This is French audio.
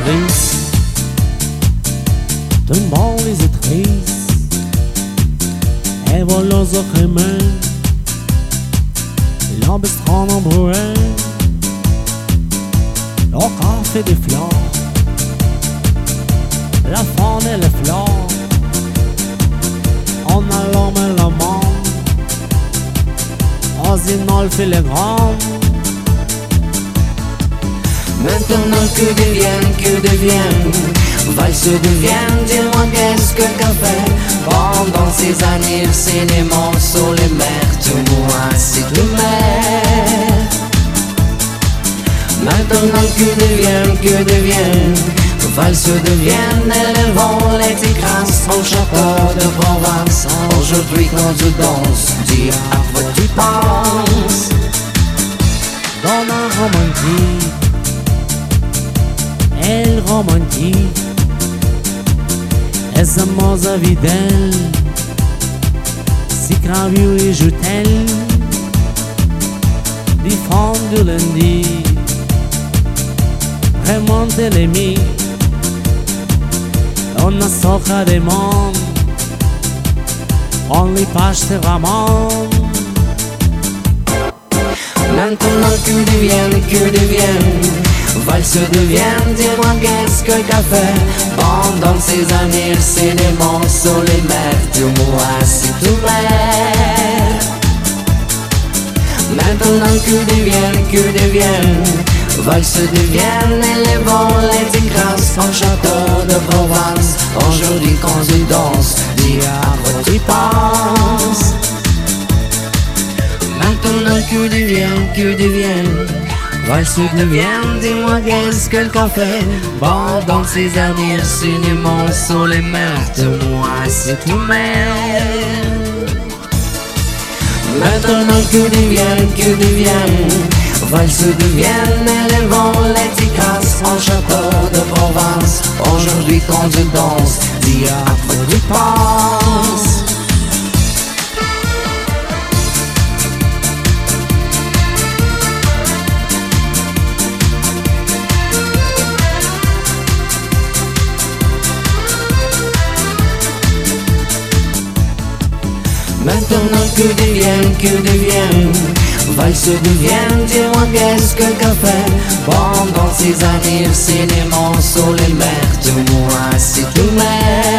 triste, d'un bal les triste, et voilà aux mains, l'embestron en brûlant, le café des fleurs, la faune et les fleurs, on a l'homme et le monde, Osinolf et les grands. Maintenant que deviennent, valse deviennent, dis-moi qu'est-ce que qu'a fait pendant ces années, c'est des morceaux, les mers, tout moi, c'est tout mer. Maintenant que deviennent, valse deviennent, elles vont les écraser au château de Provence. Aujourd'hui quand tu danses, dis à quoi tu penses. Dans la romantique, elle romantique, essa moza videl, si craviu e jutel, di fondo lundi, remonte les mi, on a soca de mon, on li paște ramon. Maintenant que deviennent, valse deviennent, dis-moi qu'est-ce que qu'a fait pendant ces années, c'est des morceaux, les mers, tout moi, c'est tout mer. Maintenant que deviennent, valse deviennent, et les vents les écrasent en château de Provence. Aujourd'hui quand je danse, dis à quoi tu penses. Maintenant que deviennent, valse deviennent, dis-moi qu'est-ce que le café pendant ces années, c'est des morceaux, les mers, de moi, c'est tout mer. Maintenant que deviennent, valse deviennent, et les vents les écrasent en château de Provence. Aujourd'hui quand je danse, dis à quoi tu penses. Maintenant que deviennent, valse deviennent, dis-moi qu'est-ce que qu'a fait pendant ces années, c'est des morceaux, les mers, de moi, c'est tout mer.